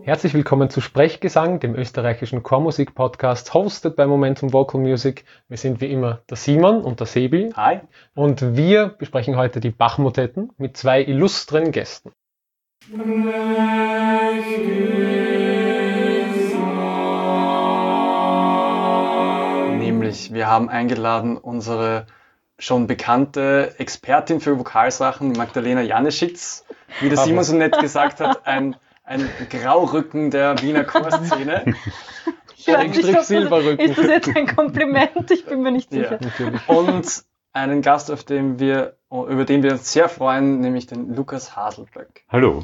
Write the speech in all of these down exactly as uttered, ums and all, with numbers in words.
Herzlich willkommen zu Sprechgesang, dem österreichischen Chormusik-Podcast, hosted bei Momentum Vocal Music. Wir sind wie immer der Simon und der Sebi. Hi. Und wir besprechen heute die Bach-Motetten mit zwei illustren Gästen. Nämlich, wir haben eingeladen unsere schon bekannte Expertin für Vokalsachen, Magdalena Janeschitz. Wie der Simon so nett gesagt hat, ein ein Graurücken der Wiener Chorszene. Ich weiß nicht, ob das, ist das jetzt ein Kompliment? Ich bin mir nicht sicher. Ja, und einen Gast, auf den wir, über den wir uns sehr freuen, nämlich den Lukas Haselböck. Hallo.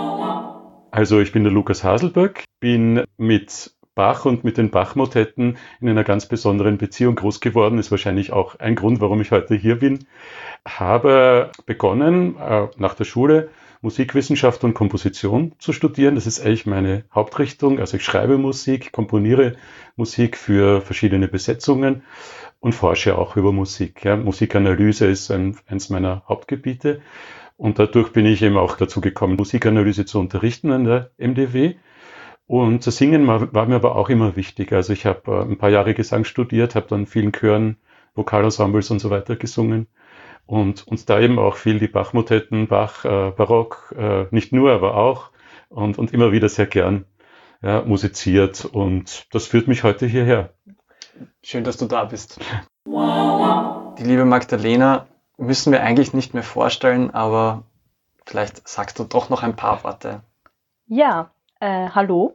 Also ich bin der Lukas Haselböck, bin mit Bach und mit den Bach-Motetten in einer ganz besonderen Beziehung groß geworden. Ist wahrscheinlich auch ein Grund, warum ich heute hier bin. Habe begonnen äh, nach der Schule Musikwissenschaft und Komposition zu studieren. Das ist eigentlich meine Hauptrichtung. Also ich schreibe Musik, komponiere Musik für verschiedene Besetzungen und forsche auch über Musik. Ja, Musikanalyse ist ein, eins meiner Hauptgebiete. Und dadurch bin ich eben auch dazu gekommen, Musikanalyse zu unterrichten an der M D W. Und das Singen war, war mir aber auch immer wichtig. Also ich habe äh, ein paar Jahre Gesang studiert, habe dann vielen Chören, Vokalensembles und so weiter gesungen. Und uns da eben auch viel die Bach-Motetten, Bach, äh, Barock, äh, nicht nur, aber auch und, und immer wieder sehr gern ja, musiziert. Und das führt mich heute hierher. Schön, dass du da bist. Die liebe Magdalena müssen wir eigentlich nicht mehr vorstellen, aber vielleicht sagst du doch noch ein paar Worte. Ja, äh, hallo.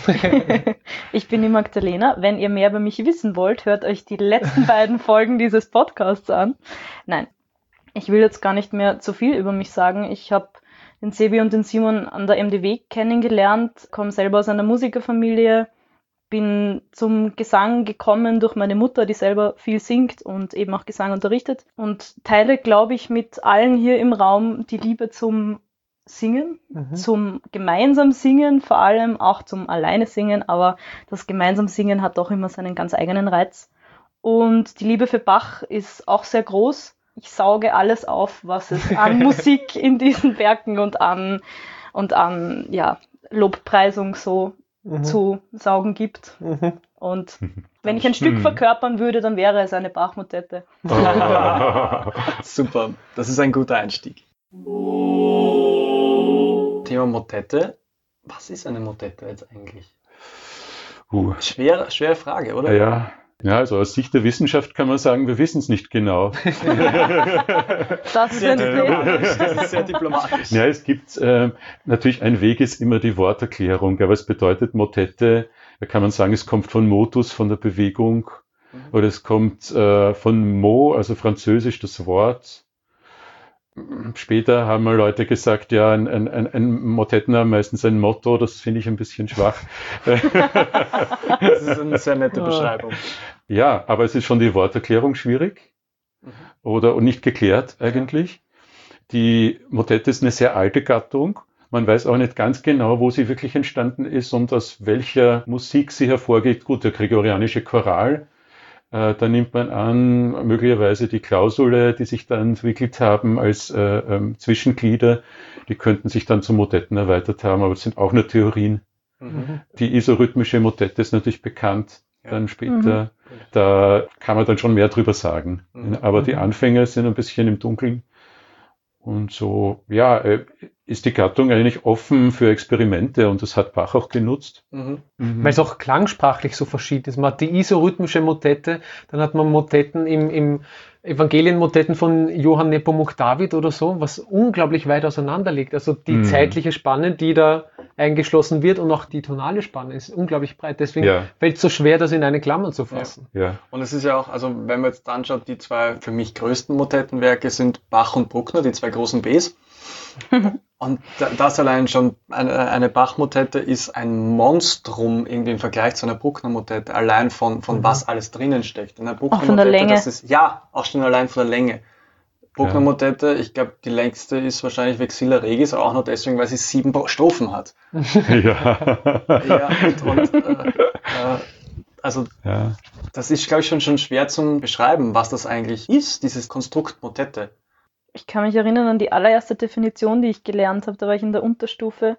Ich bin die Magdalena. Wenn ihr mehr über mich wissen wollt, hört euch die letzten beiden Folgen dieses Podcasts an. Nein. Ich will jetzt gar nicht mehr zu viel über mich sagen. Ich habe den Sebi und den Simon an der M D W kennengelernt, komme selber aus einer Musikerfamilie, bin zum Gesang gekommen durch meine Mutter, die selber viel singt und eben auch Gesang unterrichtet und teile, glaube ich, mit allen hier im Raum die Liebe zum Singen, mhm. zum gemeinsam Singen, vor allem auch zum Alleine Singen, aber das gemeinsam Singen hat doch immer seinen ganz eigenen Reiz. Und die Liebe für Bach ist auch sehr groß. Ich sauge alles auf, was es an Musik in diesen Werken und an, und an ja, Lobpreisung so mhm. zu saugen gibt. Mhm. Und wenn ich ein Stück verkörpern würde, dann wäre es eine Bach-Motette. Oh. Super, das ist ein guter Einstieg. Thema Motette. Was ist eine Motette jetzt eigentlich? Uh. Schwere, schwere Frage, oder? Ja. Ja, also aus Sicht der Wissenschaft kann man sagen, wir wissen es nicht genau. Das ist sehr diplomatisch. Das ist sehr diplomatisch. Ja, es gibt äh, natürlich, ein Weg ist immer die Worterklärung. Aber es bedeutet Motette, da kann man sagen, es kommt von Motus, von der Bewegung. Mhm. Oder es kommt äh, von Mot, also französisch das Wort. Später haben mal Leute gesagt, ja, ein, ein, ein Motetten haben meistens ein Motto, das finde ich ein bisschen schwach. Das ist eine sehr nette Beschreibung. Ja, aber es ist schon die Worterklärung schwierig mhm. oder und nicht geklärt eigentlich. Die Motette ist eine sehr alte Gattung. Man weiß auch nicht ganz genau, wo sie wirklich entstanden ist und aus welcher Musik sie hervorgeht. Gut, der gregorianische Choral. Da nimmt man an, möglicherweise die Klausule, die sich dann entwickelt haben als äh, ähm, Zwischenglieder, die könnten sich dann zu Motetten erweitert haben, aber das sind auch nur Theorien. Mhm. Die isorhythmische Motette ist natürlich bekannt, ja. dann später. Mhm. Da kann man dann schon mehr drüber sagen. Mhm. Aber die Anfänge sind ein bisschen im Dunkeln. Und so, ja, ist die Gattung eigentlich offen für Experimente und das hat Bach auch genutzt. Mhm. Mhm. Weil es auch klangsprachlich so verschieden ist. Man hat die isorhythmische Motette, dann hat man Motetten im, im Evangelienmotetten von Johann Nepomuk David oder so, was unglaublich weit auseinander liegt. Also die mhm. zeitliche Spanne, die da eingeschlossen wird und auch die tonale Spanne ist unglaublich breit. Deswegen ja. fällt es so schwer, das in eine Klammer zu fassen. Ja. Ja. Und es ist ja auch, also wenn man jetzt anschaut, die zwei für mich größten Motettenwerke sind Bach und Bruckner, die zwei großen Bs. Und das allein schon, eine, eine Bach-Motette ist ein Monstrum irgendwie im Vergleich zu einer Bruckner-Motette, allein von, von mhm. was alles drinnen steckt. In einer auch von der Länge. Das ist, ja, auch schon allein von der Länge. Bruckner-Motette, ich glaube, die längste ist wahrscheinlich Vexilla Regis, auch nur deswegen, weil sie sieben Strophen hat. Ja. Ja, und, und äh, äh, also ja. das ist, glaube ich, schon, schon schwer zu beschreiben, was das eigentlich ist, dieses Konstrukt Motette. Ich kann mich erinnern an die allererste Definition, die ich gelernt habe, da war ich in der Unterstufe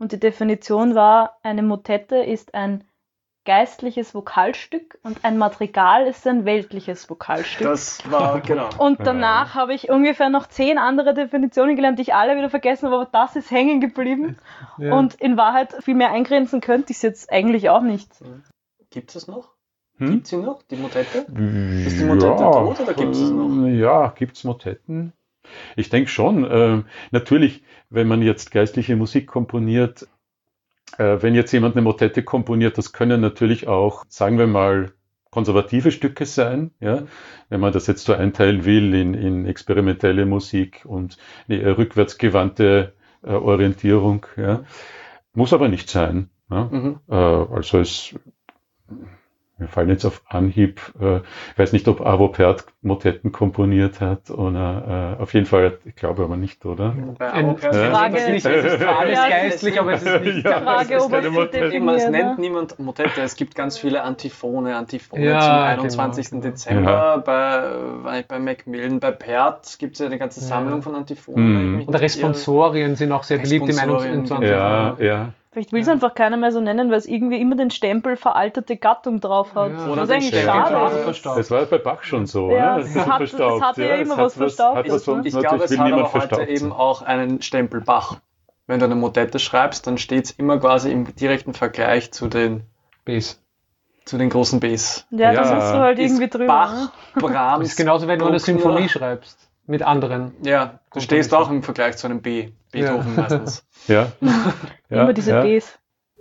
und die Definition war, eine Motette ist ein geistliches Vokalstück und ein Madrigal ist ein weltliches Vokalstück. Das war, genau. Und danach habe ich ungefähr noch zehn andere Definitionen gelernt, die ich alle wieder vergessen habe, aber das ist hängen geblieben. Ja. Und in Wahrheit viel mehr eingrenzen könnte ich es jetzt eigentlich auch nicht. Gibt es das noch? Hm? Gibt es sie noch, die Motette? Ja, Ist die Motette tot oder gibt es es noch? Ja, gibt es Motetten? Ich denke schon. Äh, natürlich, wenn man jetzt geistliche Musik komponiert, äh, wenn jetzt jemand eine Motette komponiert, das können natürlich auch, sagen wir mal, konservative Stücke sein, ja, wenn man das jetzt so einteilen will in, in experimentelle Musik und eine eher rückwärtsgewandte äh, Orientierung, ja. Muss aber nicht sein. Ja. Mhm. Äh, also es Mir fallen jetzt auf Anhieb, äh, ich weiß nicht, ob Arvo Pärt Motetten komponiert hat oder äh, auf jeden Fall, ich glaube aber nicht, oder? Bei Arvo Pärt ja. Frage, ist nicht, es ist alles ja, geistlich, aber es ist nicht ja, Frage, es ist ob keine es Motette. Es nennt niemand Motette, es gibt ganz viele Antiphone, Antiphone Ja, zum einundzwanzigsten genau. Dezember, Ja. bei, bei Macmillan, bei Pärt gibt es ja eine ganze Sammlung Ja. von Antiphonen. Mhm. wenn ich mich Und nicht Responsorien sind auch sehr beliebt im Responsorien, einundzwanzigsten. Ja, ja. Vielleicht will es einfach keiner mehr so nennen, weil es irgendwie immer den Stempel veraltete Gattung drauf hat. Ja. Oder Was den eigentlich Stempel schade ist. verstaubt. Das war bei Bach schon so, Ja, ne? es hat- Verstaubt, es hatte ja immer es hat was Verstaubtes, hat was, ne? sonst Ich glaube, natürlich es will hat niemand aber heute verstaubt eben sein. auch einen Stempel Bach. Wenn du eine Motette schreibst, dann steht es immer quasi im direkten Vergleich zu den, Bs. zu den großen Bs. Ja, da Ja. musst du halt irgendwie Ist drüber. Bach, ne? Brahms, Das ist genauso, wenn du eine Bruckner. Symphonie schreibst. Mit anderen. Ja, du stehst auch im Vergleich zu einem B. Beethoven Ja. meistens. Ja. ja, Immer diese ja. Bs.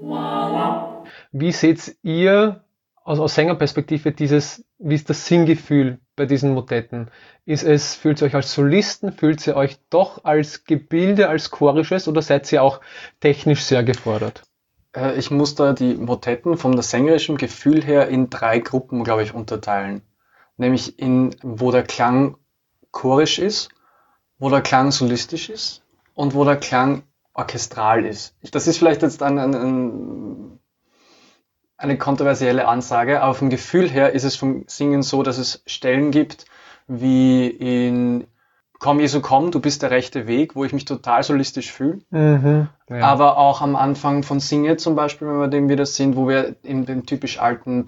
Wie seht ihr aus, aus Sängerperspektive dieses, wie ist das Singgefühl bei diesen Motetten? Ist es, fühlt ihr euch als Solisten, fühlt ihr euch doch als Gebilde, als chorisches oder seid ihr auch technisch sehr gefordert? Äh, Ich muss da die Motetten vom sängerischen Gefühl her in drei Gruppen, glaube ich, unterteilen. Nämlich in, wo der Klang chorisch ist, wo der Klang solistisch ist und wo der Klang orchestral ist. Das ist vielleicht jetzt ein, ein, ein, eine kontroversielle Ansage, aber vom Gefühl her ist es vom Singen so, dass es Stellen gibt, wie in Komm Jesu komm, du bist der rechte Weg, wo ich mich total solistisch fühle. Mhm. Ja. Aber auch am Anfang von Singe zum Beispiel, wenn wir dem wieder sind, wo wir in dem typisch alten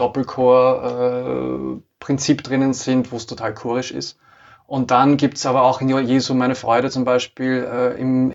Doppelchor-Prinzip drinnen sind, wo es total chorisch ist. Und dann gibt's aber auch in Jesu meine Freude zum Beispiel äh, im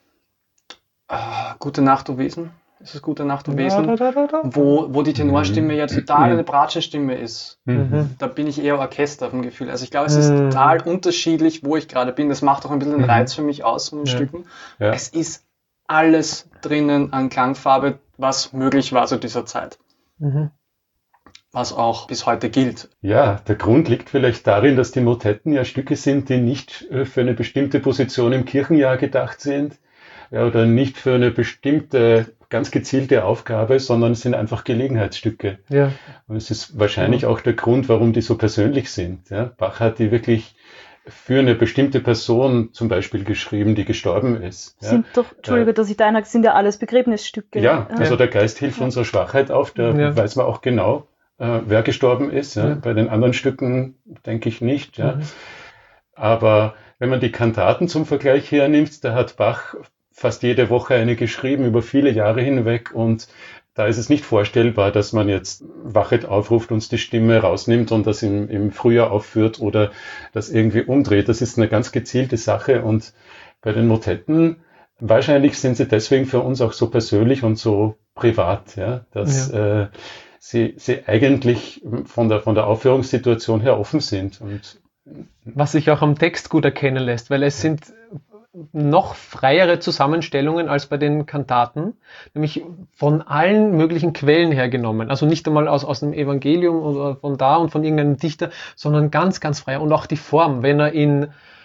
äh, Gute Nacht, du Wesen. Ist es Gute Nacht, du Wesen? Da, da, da, da. Wo, wo die Tenorstimme ja total eine Bratschenstimme ist. Mhm. Da bin ich eher Orchester vom Gefühl. Also ich glaube, es ist Mhm. total unterschiedlich, wo ich gerade bin. Das macht auch ein bisschen den Mhm. Reiz für mich aus von den Ja. Stücken. Ja. Es ist alles drinnen an Klangfarbe, was möglich war zu dieser Zeit. Mhm. Was auch bis heute gilt. Ja, der Grund liegt vielleicht darin, dass die Motetten ja Stücke sind, die nicht äh, für eine bestimmte Position im Kirchenjahr gedacht sind, ja, oder nicht für eine bestimmte, ganz gezielte Aufgabe, sondern es sind einfach Gelegenheitsstücke. Ja. Und es ist wahrscheinlich auch der Grund, warum die so persönlich sind. Ja, Bach hat die wirklich für eine bestimmte Person zum Beispiel geschrieben, die gestorben ist. Ja, Sind doch, Entschuldige, dass ich da einhake, sind ja alles Begräbnisstücke. ja, also Ja. der Geist hilft unserer Schwachheit auf, da Ja. weiß man auch genau, äh, wer gestorben ist. Ja. Ja. Bei den anderen Stücken denke ich nicht. Ja. Mhm. Aber wenn man die Kantaten zum Vergleich hernimmt, da hat Bach fast jede Woche eine geschrieben, über viele Jahre hinweg, und da ist es nicht vorstellbar, dass man jetzt Wachet aufruft, uns die Stimme rausnimmt und das im, im Frühjahr aufführt oder das irgendwie umdreht. Das ist eine ganz gezielte Sache, und bei den Motetten, wahrscheinlich sind sie deswegen für uns auch so persönlich und so privat, ja, dass Äh, sie, sie eigentlich von der, von der Aufführungssituation her offen sind. Und Was sich auch am Text gut erkennen lässt, weil es sind noch freiere Zusammenstellungen als bei den Kantaten, nämlich von allen möglichen Quellen hergenommen. Also nicht einmal aus, aus dem Evangelium oder von da und von irgendeinem Dichter, sondern ganz, ganz frei. Und auch die Form, wenn er in,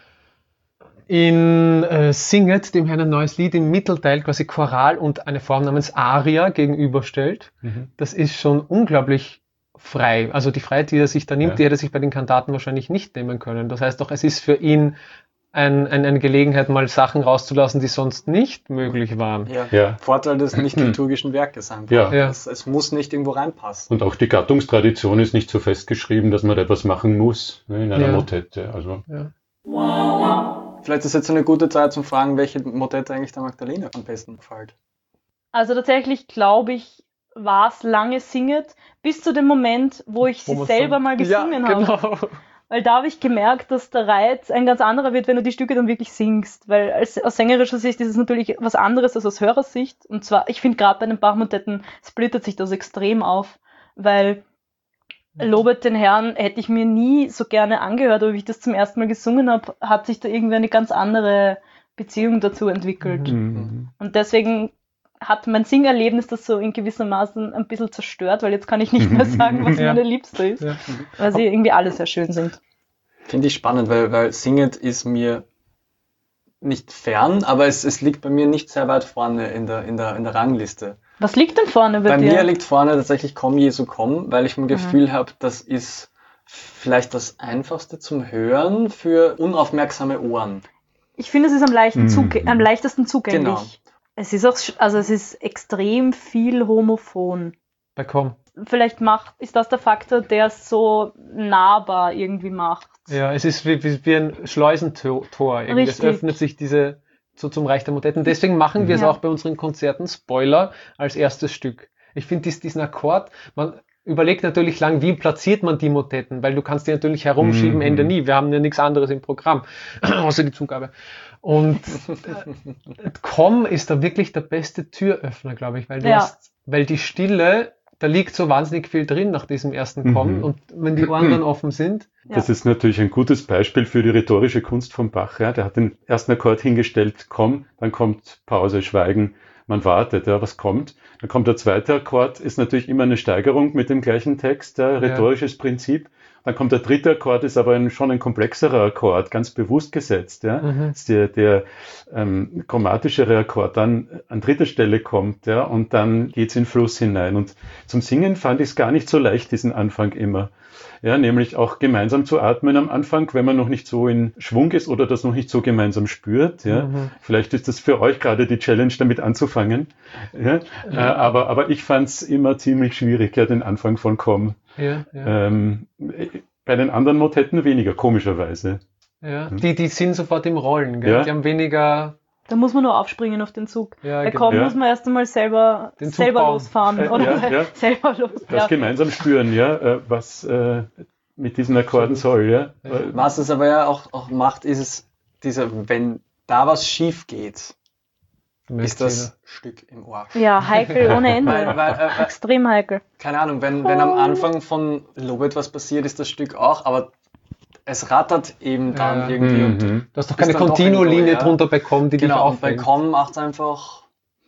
in äh, Singet, dem Herrn ein neues Lied, im Mittelteil quasi Choral und eine Form namens Aria gegenüberstellt, mhm. das ist schon unglaublich frei. Also die Freiheit, die er sich da nimmt, Ja. die hätte er sich bei den Kantaten wahrscheinlich nicht nehmen können. Das heißt doch, es ist für ihn ein, ein, eine Gelegenheit, mal Sachen rauszulassen, die sonst nicht möglich waren. Ja. Ja. Vorteil des nicht-liturgischen Werkes einfach. Ja. Ja. Es, es muss nicht irgendwo reinpassen. Und auch die Gattungstradition ist nicht so festgeschrieben, dass man etwas machen muss, ne, in einer Ja. Motette. Also, Ja. Vielleicht ist jetzt eine gute Zeit zum Fragen, welche Motette eigentlich der Magdalena am besten gefällt. Also tatsächlich, glaube ich, war es lange Singet, bis zu dem Moment, wo ich Wo sie man's selber dann- mal gesungen ja, habe. genau. Weil da habe ich gemerkt, dass der Reiz ein ganz anderer wird, wenn du die Stücke dann wirklich singst. Weil als, aus sängerischer Sicht ist es natürlich was anderes als aus Hörersicht. Und zwar, ich finde gerade bei den Bachmotetten splittert sich das extrem auf. Weil Lobet den Herrn hätte ich mir nie so gerne angehört, aber wie ich das zum ersten Mal gesungen habe, hat sich da irgendwie eine ganz andere Beziehung dazu entwickelt. Mhm. Und deswegen hat mein Singerlebnis das so in gewissermaßen ein bisschen zerstört, weil jetzt kann ich nicht mehr sagen, was Ja. meine Liebste ist, Ja. weil sie irgendwie alle sehr schön sind. Finde ich spannend, weil, weil Singet ist mir nicht fern, aber es, es liegt bei mir nicht sehr weit vorne in der, in der, in der Rangliste. Was liegt denn vorne bei, Bei dir? mir liegt vorne tatsächlich Komm Jesu Komm, weil ich ein Gefühl habe, das ist vielleicht das Einfachste zum Hören für unaufmerksame Ohren. Ich finde, es ist am, leichten Mhm. zuge- am leichtesten zugänglich. Genau. Es ist auch, sch- also es ist extrem viel homophon. Bei Komm. Vielleicht macht, ist das der Faktor, der es so nahbar irgendwie macht. Ja, es ist wie, wie, wie ein Schleusentor. Irgendwie. Es Richtig. öffnet sich diese so zum Reich der Motetten. Deswegen machen wir es Ja. auch bei unseren Konzerten, Spoiler, als erstes Stück. Ich finde dies, diesen Akkord, man überlegt natürlich lang, wie platziert man die Motetten, weil du kannst die natürlich herumschieben, Mhm. Ende nie. Wir haben ja nichts anderes im Programm, außer die Zugabe. Und äh, Komm ist da wirklich der beste Türöffner, glaube ich, weil du Ja. hast, weil die Stille, da liegt so wahnsinnig viel drin nach diesem ersten Komm Mhm. und wenn die Ohren dann offen sind, Das Ja. ist natürlich ein gutes Beispiel für die rhetorische Kunst von Bach. Ja. Der hat den ersten Akkord hingestellt, komm, dann kommt Pause, Schweigen, man wartet, ja, was kommt. Dann kommt der zweite Akkord, ist natürlich immer eine Steigerung mit dem gleichen Text, ja, rhetorisches Prinzip. Dann kommt der dritte Akkord, ist aber ein, schon ein komplexerer Akkord, ganz bewusst gesetzt. Ja. Mhm. Dass der der ähm, chromatischere Akkord dann an dritter Stelle kommt, ja, und dann geht's in Fluss hinein. Und zum Singen fand ich es gar nicht so leicht, diesen Anfang immer. Ja, nämlich auch gemeinsam zu atmen am Anfang, wenn man noch nicht so in Schwung ist oder das noch nicht so gemeinsam spürt. Ja. Mhm. Vielleicht ist das für euch gerade die Challenge, damit anzufangen. Ja. Äh, aber, aber ich fand es immer ziemlich schwierig, ja, den Anfang von Komm. ja, ja. Ähm, bei den anderen Motetten weniger, komischerweise. Ja, die, die sind sofort im Rollen, gell? Ja. Die haben weniger. Da muss man nur aufspringen auf den Zug. Ja, Bei genau. Komm Ja. muss man erst einmal selber, Den Zug selber bauen. losfahren. Äh, Oder ja, ja. selber los. Das Ja. gemeinsam spüren, ja, äh, was äh, mit diesen Akkorden soll, ja. Ja. Äh, Was es aber ja auch, auch macht, ist es, dieser, wenn da was schief geht, ist das Stück im Ohr. ja, heikel ohne Ende. Weil, weil, äh, äh, Extrem heikel. keine Ahnung, wenn, wenn am Anfang von Lobet was passiert, ist das Stück auch, aber es rattert eben dann Ja. irgendwie und mhm. Du hast doch Ist keine dann doch Continuo-Linie irgendwo, ja. drunter bei Komm, die dich genau, und bei auffängt. Komm macht es einfach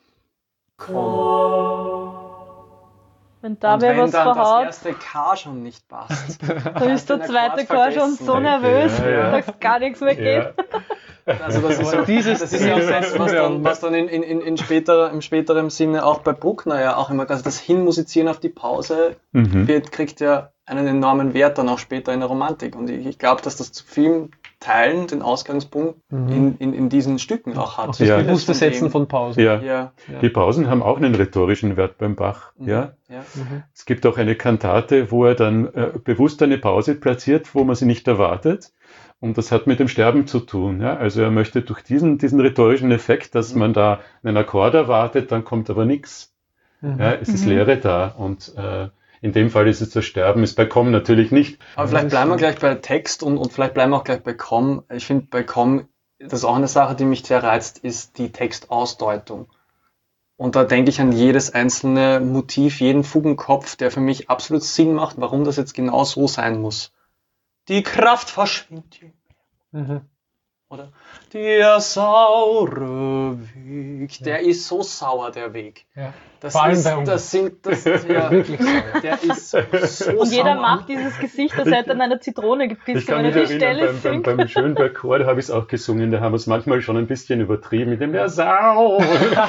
Komm. Wenn da Und wer wenn was dann das verhaut, erste K schon nicht passt, dann ist der den zweite Akkord Chor schon vergessen. so nervös, Ja, ja. dass gar nichts mehr geht. Ja. also das ist, Aber so, dieses das ist ja auch Thema- das, was dann, was dann in, in, in, in späterer, im späteren Sinne auch bei Bruckner ja auch immer, also das Hinmusizieren auf die Pause Mhm. wird, kriegt ja einen enormen Wert dann auch später in der Romantik. Und ich, ich glaube, dass das zu vielen Teilen den Ausgangspunkt Mhm. in, in, in diesen Stücken auch hat. Auch das Ja. bewusste Vieles von Setzen dem- von Pausen. Ja. Ja. Ja. Die Pausen haben auch einen rhetorischen Wert beim Bach. Mhm. Ja. Ja. Mhm. Es gibt auch eine Kantate, wo er dann äh, bewusst eine Pause platziert, wo man sie nicht erwartet. Und das hat mit dem Sterben zu tun. Ja? Also er möchte durch diesen, diesen rhetorischen Effekt, dass man da einen Akkord erwartet, dann kommt aber nichts. Mhm. Ja, es ist Mhm. Leere da. Und äh, in dem Fall ist es das Sterben, ist bei Komm natürlich nicht. Aber vielleicht bleiben wir gleich bei Text und, und vielleicht bleiben wir auch gleich bei Komm. Ich finde bei Komm, das ist auch eine Sache, die mich sehr reizt, ist die Textausdeutung. Und da denke ich an jedes einzelne Motiv, jeden Fugenkopf, der für mich absolut Sinn macht, warum das jetzt genau so sein muss. Die Kraft verschwindet. Mhm. Oder der saure Weg, der ist so sauer, der Weg. Ja. Das Vor allem ist, bei uns. das sind, das, ja, Wirklich sauer. der ist so Und jeder sauer. macht dieses Gesicht, als hätte er an einer Zitrone Ich gepisst, kann wenn er mich die erinnern, Stelle beim, beim, singt. beim Schönberg-Chor, da habe ich es auch gesungen, da haben wir es manchmal schon ein bisschen übertrieben mit dem der Sau.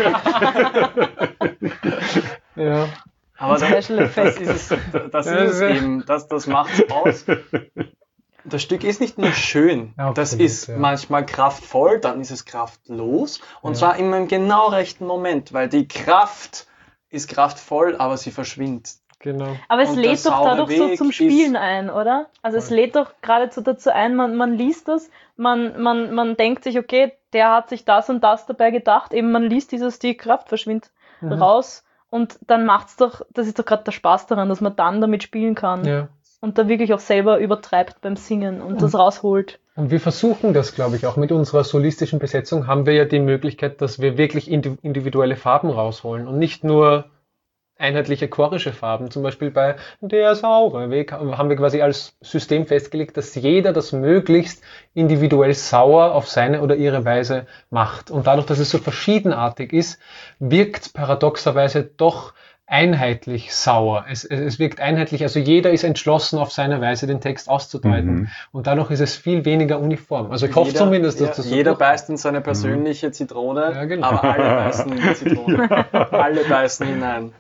Ja. Aber da, Special Effects. das ist es, das Ja, ist es ja. eben, das, das macht's aus. Das Stück ist nicht nur schön, Ja, das absolut, ist ja. manchmal kraftvoll, dann ist es kraftlos und Ja. zwar immer im genau rechten Moment, weil die Kraft ist kraftvoll, aber sie verschwindet. Genau. Aber es Und der lädt doch saure dadurch so Weg zum ist- Spielen ein, oder? Also es Voll. lädt doch geradezu dazu ein, man, man liest das, man, man, man denkt sich, okay, der hat sich das und das dabei gedacht, eben man liest dieses, die Kraft verschwindet. mhm. raus und dann macht's doch, das ist doch gerade der Spaß daran, dass man dann damit spielen kann Ja. und da wirklich auch selber übertreibt beim Singen und mhm. das rausholt. Und wir versuchen das, glaube ich, auch mit unserer solistischen Besetzung haben wir ja die Möglichkeit, dass wir wirklich individuelle Farben rausholen und nicht nur einheitliche chorische Farben. Zum Beispiel bei Der saure Weg haben wir quasi als System festgelegt, dass jeder das möglichst individuell sauer auf seine oder ihre Weise macht. Und dadurch, dass es so verschiedenartig ist, wirkt paradoxerweise doch einheitlich sauer. Es, es wirkt einheitlich, also jeder ist entschlossen auf seine Weise den Text auszudeuten. Mhm. Und dadurch ist es viel weniger uniform. Also ich hoffe jeder, zumindest, dass ja, das so jeder beißt in seine persönliche mhm. Zitrone, ja, genau. aber alle beißen in die Zitrone. Alle beißen hinein.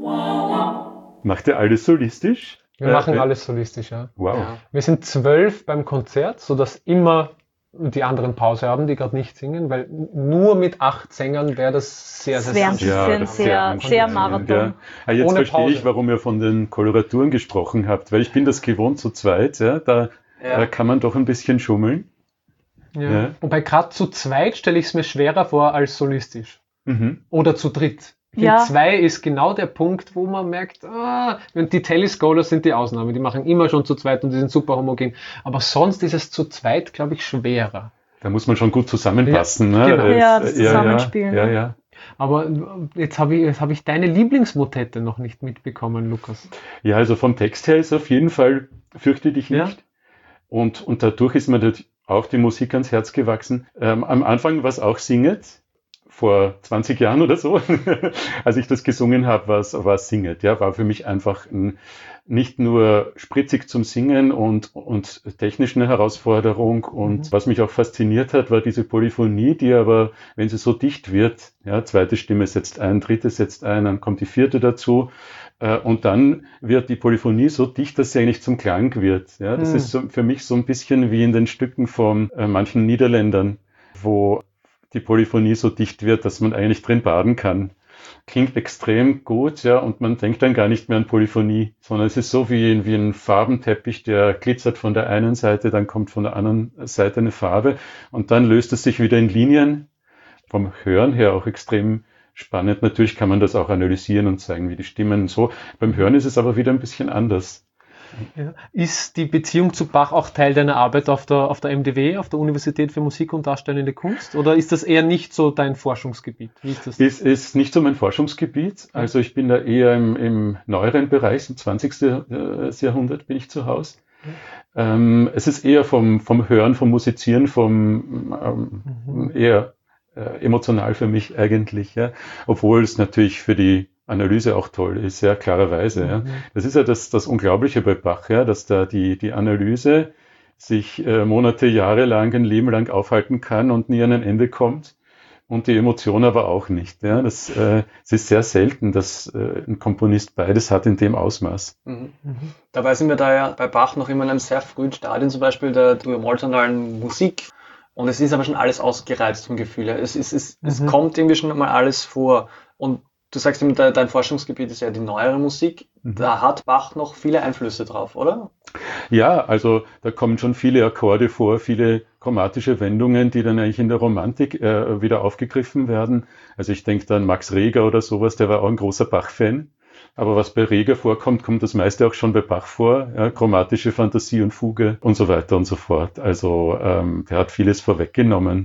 Macht ihr alles solistisch? Wir äh, machen äh, alles solistisch, ja. Wow. Ja. Wir sind zwölf beim Konzert, sodass immer die anderen Pause haben, die gerade nicht singen, weil nur mit acht Sängern wäre das sehr, sehr, sehr, sehr, sehr, sehr, sehr Marathon. Ja. Ah, jetzt Ohne verstehe Pause. ich, warum ihr von den Koloraturen gesprochen habt, weil ich bin das gewohnt zu zweit, ja, da ja. kann man doch ein bisschen schummeln. Ja. Ja. Wobei gerade zu zweit stelle ich es mir schwerer vor als solistisch. Mhm. Oder zu dritt. Ich ja. finde, zwei ist genau der Punkt, wo man merkt, ah, die Telescholars sind die Ausnahme, die machen immer schon zu zweit und die sind super homogen. Aber sonst ist es zu zweit, glaube ich, schwerer. Da muss man schon gut zusammenpassen. Ja, ne? Genau. ja das Zusammenspielen. Ja, ja, ja. Aber jetzt habe ich, jetzt hab ich deine Lieblingsmotette noch nicht mitbekommen, Lukas. Ja, also vom Text her ist auf jeden Fall Fürchte dich nicht. Ja. Und, und dadurch ist mir auch die Musik ans Herz gewachsen. Ähm, am Anfang war es auch Singet. Vor zwanzig Jahren oder so, als ich das gesungen habe, war es, war es Singet. Ja, war für mich einfach ein, nicht nur spritzig zum Singen und, und technisch eine Herausforderung. Und mhm. was mich auch fasziniert hat, war diese Polyphonie, die aber, wenn sie so dicht wird, ja, zweite Stimme setzt ein, dritte setzt ein, dann kommt die vierte dazu. Äh, und dann wird die Polyphonie so dicht, dass sie eigentlich zum Klang wird. Ja, das mhm. ist so, für mich so ein bisschen wie in den Stücken von äh, manchen Niederländern, wo die Polyphonie so dicht wird, dass man eigentlich drin baden kann. Klingt extrem gut, ja, und man denkt dann gar nicht mehr an Polyphonie, sondern es ist so wie, wie ein Farbenteppich, der glitzert von der einen Seite, dann kommt von der anderen Seite eine Farbe und dann löst es sich wieder in Linien. Vom Hören her auch extrem spannend. Natürlich kann man das auch analysieren und zeigen, wie die Stimmen so. Beim Hören ist es aber wieder ein bisschen anders. Ja. Ist die Beziehung zu Bach auch Teil deiner Arbeit auf der, auf der M D W, auf der Universität für Musik und Darstellende Kunst? Oder ist das eher nicht so dein Forschungsgebiet? Wie ist das? Es ist nicht so mein Forschungsgebiet. Also ich bin da eher im, im neueren Bereich, im zwanzigsten Jahrhundert bin ich zu Hause. Ja. Ähm, es ist eher vom, vom Hören, vom Musizieren, vom ähm, mhm. eher äh, emotional für mich eigentlich. Ja. Obwohl es natürlich für die Analyse auch toll ist, ja, klarerweise. Mhm. Ja. Das ist ja das, das Unglaubliche bei Bach, ja, dass da die, die Analyse sich äh, Monate, Jahre lang, ein Leben lang aufhalten kann und nie an ein Ende kommt und die Emotion aber auch nicht. Ja. Das, äh, es ist sehr selten, dass äh, ein Komponist beides hat in dem Ausmaß. Mhm. Mhm. Dabei sind wir da ja bei Bach noch immer in einem sehr frühen Stadium, zum Beispiel der durmolltonalen Musik. Und es ist aber schon alles ausgereizt vom Gefühl her. Es, es, es, mhm. es kommt irgendwie schon mal alles vor. Und du sagst eben, dein Forschungsgebiet ist ja die neuere Musik. Mhm. Da hat Bach noch viele Einflüsse drauf, oder? Ja, also da kommen schon viele Akkorde vor, viele chromatische Wendungen, die dann eigentlich in der Romantik äh, wieder aufgegriffen werden. Also ich denke da an Max Reger oder sowas, der war auch ein großer Bach-Fan. Aber was bei Reger vorkommt, kommt das meiste auch schon bei Bach vor. Ja, chromatische Fantasie und Fuge und so weiter und so fort. Also ähm, der hat vieles vorweggenommen.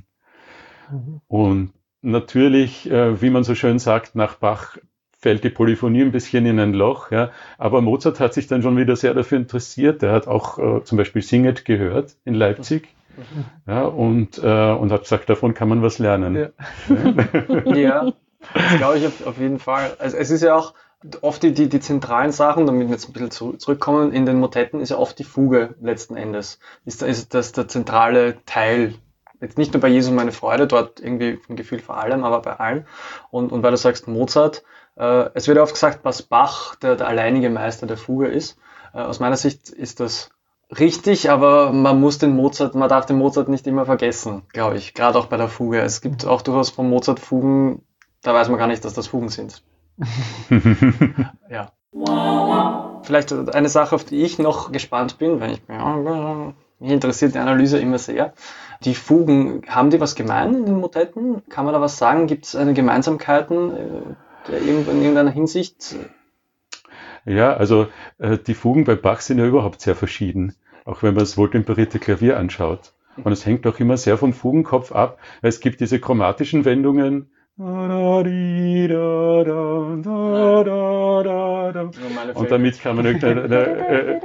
Mhm. Und natürlich, äh, wie man so schön sagt, nach Bach fällt die Polyphonie ein bisschen in ein Loch. Ja. Aber Mozart hat sich dann schon wieder sehr dafür interessiert. Der hat auch äh, zum Beispiel Singet gehört in Leipzig. Ja, und, äh, und hat gesagt, davon kann man was lernen. Ja, ja. ja das glaube ich auf, auf jeden Fall. Also es ist ja auch oft die, die, die zentralen Sachen, damit wir jetzt ein bisschen zu, zurückkommen, in den Motetten ist ja oft die Fuge letzten Endes. Ist, ist das der zentrale Teil. Jetzt nicht nur bei Jesu meine Freude, dort irgendwie vom Gefühl vor allem, aber bei allen. Und, und weil du sagst Mozart, äh, es wird oft gesagt, dass Bach der, der alleinige Meister der Fuge ist. Äh, aus meiner Sicht ist das richtig, aber man muss den Mozart, man darf den Mozart nicht immer vergessen, glaube ich. Gerade auch bei der Fuge. Es gibt auch durchaus von Mozart Fugen, da weiß man gar nicht, dass das Fugen sind. Ja. Vielleicht eine Sache, auf die ich noch gespannt bin, weil ich ja, mich interessiert die Analyse immer sehr. Die Fugen, haben die was gemein in den Motetten? Kann man da was sagen? Gibt es eine Gemeinsamkeiten, in irgendeiner Hinsicht? Ja, also äh, die Fugen bei Bach sind ja überhaupt sehr verschieden, auch wenn man das wohltemperierte Klavier anschaut. Und es hängt auch immer sehr vom Fugenkopf ab, weil es gibt diese chromatischen Wendungen. Und damit kann man eine,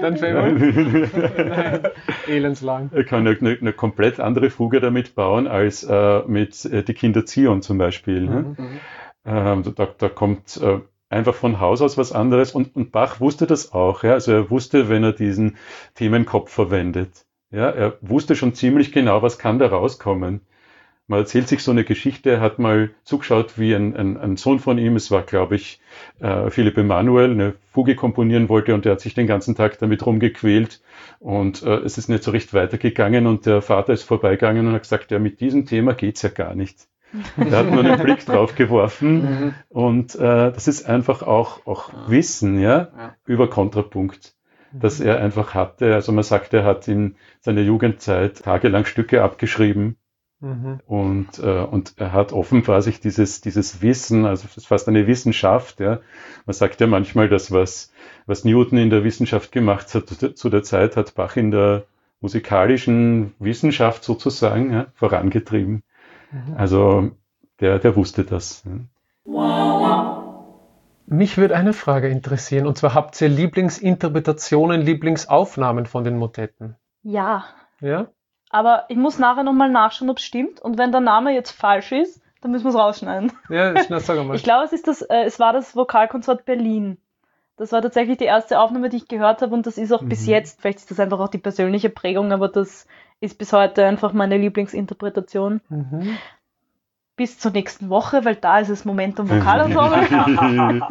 elendslang. kann eine, eine komplett andere Fuge damit bauen als äh, mit äh, die Kinder Zion zum Beispiel. Mhm. Ne? Ähm, da, da kommt äh, einfach von Haus aus was anderes und, und Bach wusste das auch. Ja? Also er wusste, wenn er diesen Themenkopf verwendet. Ja, er wusste schon ziemlich genau, was kann da rauskommen. Man erzählt sich so eine Geschichte, er hat mal zugeschaut, wie ein, ein, ein Sohn von ihm, es war, glaube ich, äh, Philipp Emanuel, eine Fuge komponieren wollte und der hat sich den ganzen Tag damit rumgequält und äh, es ist nicht so recht weitergegangen und der Vater ist vorbeigegangen und hat gesagt, ja, mit diesem Thema geht's ja gar nicht. Er hat nur einen Blick drauf geworfen und äh, das ist einfach auch, auch Wissen, ja, Ja. über Kontrapunkt, das er einfach hatte. Also man sagt, er hat in seiner Jugendzeit tagelang Stücke abgeschrieben. Mhm. Und, äh, und er hat offenbar sich dieses, dieses Wissen, also es ist fast eine Wissenschaft, ja. Man sagt ja manchmal, dass was, was Newton in der Wissenschaft gemacht hat, zu, zu der Zeit hat Bach in der musikalischen Wissenschaft sozusagen ja, vorangetrieben. Mhm. Also der, der wusste das. Ja. Mich würde eine Frage interessieren, und zwar habt ihr Lieblingsinterpretationen, Lieblingsaufnahmen von den Motetten? Ja, Ja? aber ich muss nachher nochmal nachschauen, ob es stimmt. Und wenn der Name jetzt falsch ist, dann müssen wir es rausschneiden. Ja, schnell, sag mal. Ich glaube, es ist das, äh, es war das Vokalkonzert Berlin. Das war tatsächlich die erste Aufnahme, die ich gehört habe und das ist auch Mhm. bis jetzt, vielleicht ist das einfach auch die persönliche Prägung, aber das ist bis heute einfach meine Lieblingsinterpretation. Mhm. Bis zur nächsten Woche, weil da ist es Momentum Vokalensemble.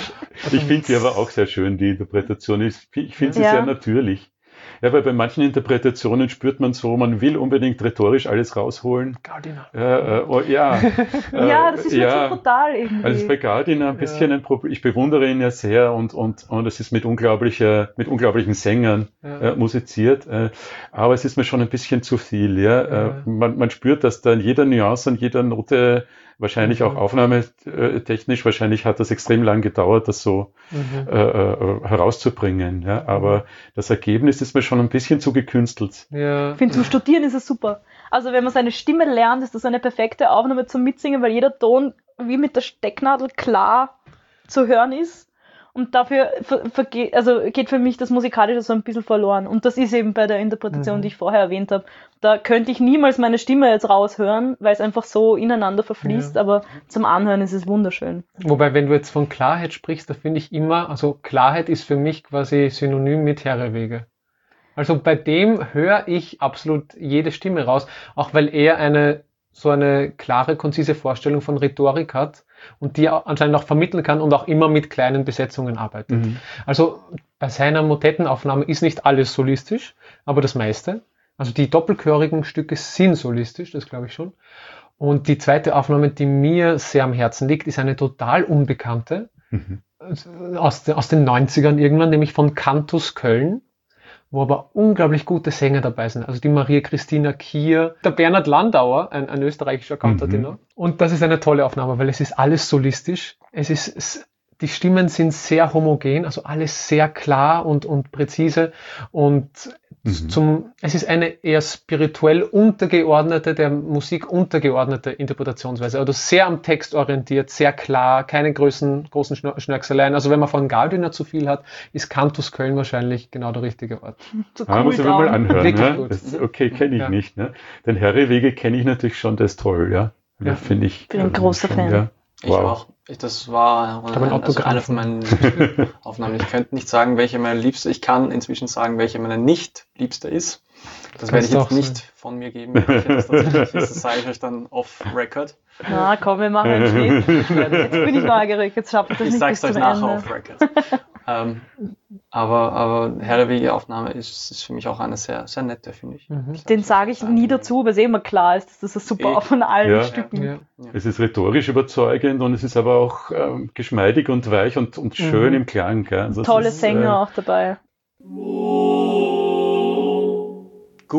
Ich finde die aber auch sehr schön, die Interpretation. Ich, ich finde sie Ja. sehr natürlich. Ja, weil bei manchen Interpretationen spürt man so, man will unbedingt rhetorisch alles rausholen. Gardiner. Äh, äh, oh, ja, Ja, das ist mir ja. so brutal irgendwie. Also bei Gardiner ein bisschen ein Problem. Ich bewundere ihn ja sehr und, und, und es ist mit unglaublicher, mit unglaublichen Sängern Ja. äh, musiziert. Äh, aber es ist mir schon ein bisschen zu viel, ja. Ja. Äh, man, man spürt, dass da in jeder Nuance und jeder Note wahrscheinlich Mhm. auch aufnahmetechnisch, wahrscheinlich hat das extrem lang gedauert, das so Mhm. äh, äh, herauszubringen, ja. Aber das Ergebnis ist mir schon ein bisschen zu gekünstelt. Ja. Ich finde, zum Studieren ist es super. Also wenn man seine Stimme lernt, ist das eine perfekte Aufnahme zum Mitsingen, weil jeder Ton wie mit der Stecknadel klar zu hören ist. Und dafür ver- verge- also geht für mich das Musikalische so ein bisschen verloren. Und das ist eben bei der Interpretation, Mhm. die ich vorher erwähnt habe. Da könnte ich niemals meine Stimme jetzt raushören, weil es einfach so ineinander verfließt. Ja. Aber zum Anhören ist es wunderschön. Wobei, wenn du jetzt von Klarheit sprichst, da finde ich immer, also Klarheit ist für mich quasi synonym mit Herrewege. Also bei dem höre ich absolut jede Stimme raus, auch weil er eine so eine klare, konzise Vorstellung von Rhetorik hat und die er anscheinend auch vermitteln kann und auch immer mit kleinen Besetzungen arbeitet. Mhm. Also bei seiner Motettenaufnahme ist nicht alles solistisch, aber das meiste. Also die doppelchörigen Stücke sind solistisch, das glaube ich schon. Und die zweite Aufnahme, die mir sehr am Herzen liegt, ist eine total unbekannte, Mhm. aus, den- aus den neunzigern irgendwann, nämlich von Cantus Köln, wo aber unglaublich gute Sänger dabei sind. Also die Maria Christina Kier, der Bernhard Landauer, ein, ein österreichischer Countertenor. Mhm. Und das ist eine tolle Aufnahme, weil es ist alles solistisch. Es ist, es, die Stimmen sind sehr homogen, also alles sehr klar und, und präzise. Und Mhm. zum, es ist eine eher spirituell untergeordnete, der Musik untergeordnete Interpretationsweise. Also sehr am Text orientiert, sehr klar, keine großen, großen Schna- Schnörkseleien. Also wenn man von Gardiner zu viel hat, ist Cantus Köln wahrscheinlich genau der richtige Ort. So Ah, muss ich mir mal anhören. Wirklich Ja? gut. Das, okay, kenne ich Ja. nicht. Ne? Den Herrewege kenne ich natürlich schon, der ist toll. Ja, Ja. ja. finde ich. Bin ein großer schon, Fan. Ja. Ich Wow. auch. Ich, das war Kann man ein, also Autogramm eine von meinen liebsten Aufnahmen. Ich könnte nicht sagen, welche meine liebste. Ich kann inzwischen sagen, welche meine nicht liebste ist. Das werde ich Kannst du jetzt auch nicht von mir geben, welche das tatsächlich ist. Das sage ich euch dann off record. Na komm, wir machen einen Schnitt. Jetzt bin ich neugierig, jetzt schaffe ich das Ich nicht sage bis es euch zum nachher Ende. off record. ähm, aber aber Herrewege-Aufnahme ist, ist für mich auch eine sehr, sehr nette, finde ich. Mhm. Den sage ich nie dazu, weil es eh immer klar ist, dass das super Eh. auch von allen Ja. Stücken. Ja. Es ist rhetorisch überzeugend und es ist aber auch ähm, geschmeidig und weich und, und schön Mhm. im Klang. Gell? Also es Tolle ist, Sänger äh, auch dabei. Gut.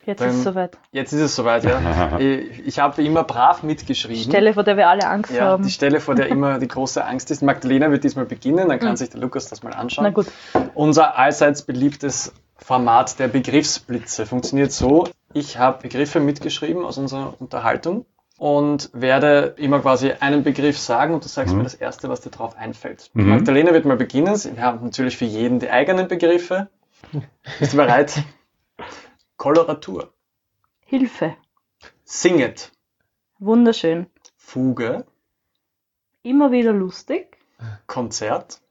Jetzt Dann- ist es soweit. Jetzt ist es soweit, ja. Ich, ich habe immer brav mitgeschrieben. Stelle, vor der wir alle Angst Ja, haben. die Stelle, vor der immer die große Angst ist. Magdalena wird diesmal beginnen, dann kann Mhm. sich der Lukas das mal anschauen. Na gut. Unser allseits beliebtes Format der Begriffsblitze funktioniert so. Ich habe Begriffe mitgeschrieben aus unserer Unterhaltung und werde immer quasi einen Begriff sagen und du sagst Mhm. mir das Erste, was dir drauf einfällt. Mhm. Magdalena wird mal beginnen. Wir haben natürlich für jeden die eigenen Begriffe. Bist du bereit? Koloratur. Hilfe. Singet. Wunderschön. Fuge. Immer wieder lustig. Konzert.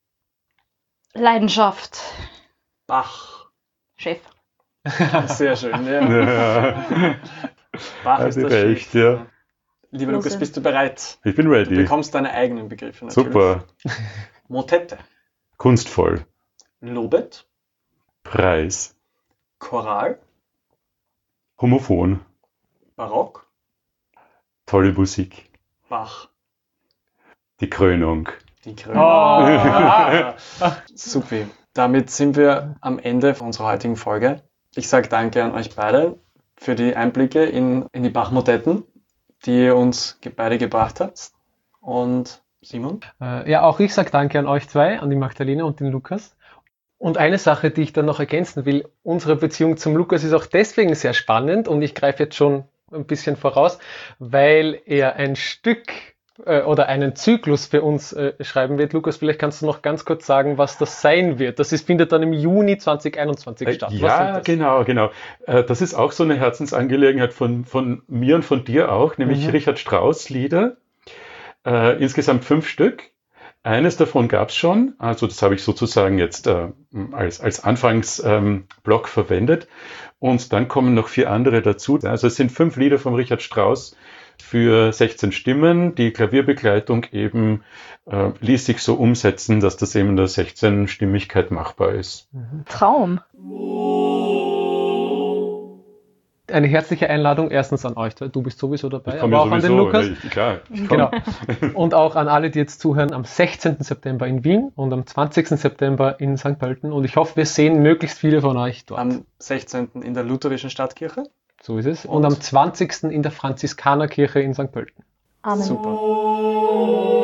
Leidenschaft. Bach. Chef. Sehr schön, ja. Ja. Bach Hast ist du das recht, Chef. ja. Lieber Große. Lukas, bist du bereit? Ich bin Du ready. bekommst deine eigenen Begriffe natürlich. Super. Motette. Kunstvoll. Lobet. Preis. Choral. Homophon. Barock. Tolle Musik. Bach. Die Krönung. Die Krönung. Oh. Ah. Supi. Damit sind wir am Ende unserer heutigen Folge. Ich sage danke an euch beide für die Einblicke in, in die Bach-Motetten, die ihr uns ge- beide gebracht habt. Und Simon? Äh, ja, auch ich sage danke an euch zwei, an die Magdalena und den Lukas. Und eine Sache, die ich dann noch ergänzen will, unsere Beziehung zum Lukas ist auch deswegen sehr spannend und ich greife jetzt schon ein bisschen voraus, weil er ein Stück äh, oder einen Zyklus für uns äh, schreiben wird. Lukas, vielleicht kannst du noch ganz kurz sagen, was das sein wird. Das ist, findet dann im Juni zwanzig einundzwanzig statt. Was Ja, sind das? genau, genau. Äh, Das ist auch so eine Herzensangelegenheit von, von mir und von dir auch, nämlich Mhm. Richard Strauss Lieder. Äh, insgesamt fünf Stück. Eines davon gab es schon, also das habe ich sozusagen jetzt äh, als, als Anfangsblock ähm, Block verwendet. Und dann kommen noch vier andere dazu. Also es sind fünf Lieder von Richard Strauss für sechzehn Stimmen. Die Klavierbegleitung eben äh, ließ sich so umsetzen, dass das eben in der sechzehn-Stimmigkeit machbar ist. Traum. Eine herzliche Einladung erstens an euch, du bist sowieso dabei, Ich komme aber ja auch an den sowieso, Lukas. ne, ich, klar, ich Genau. komme. Und auch an alle, die jetzt zuhören, am sechzehnten September in Wien und am zwanzigsten September in Sankt Pölten. Und ich hoffe, wir sehen möglichst viele von euch dort. Am sechzehnten in der Lutherischen Stadtkirche. So ist es. Und- Und am zwanzigsten in der Franziskanerkirche in Sankt Pölten. Amen. Super.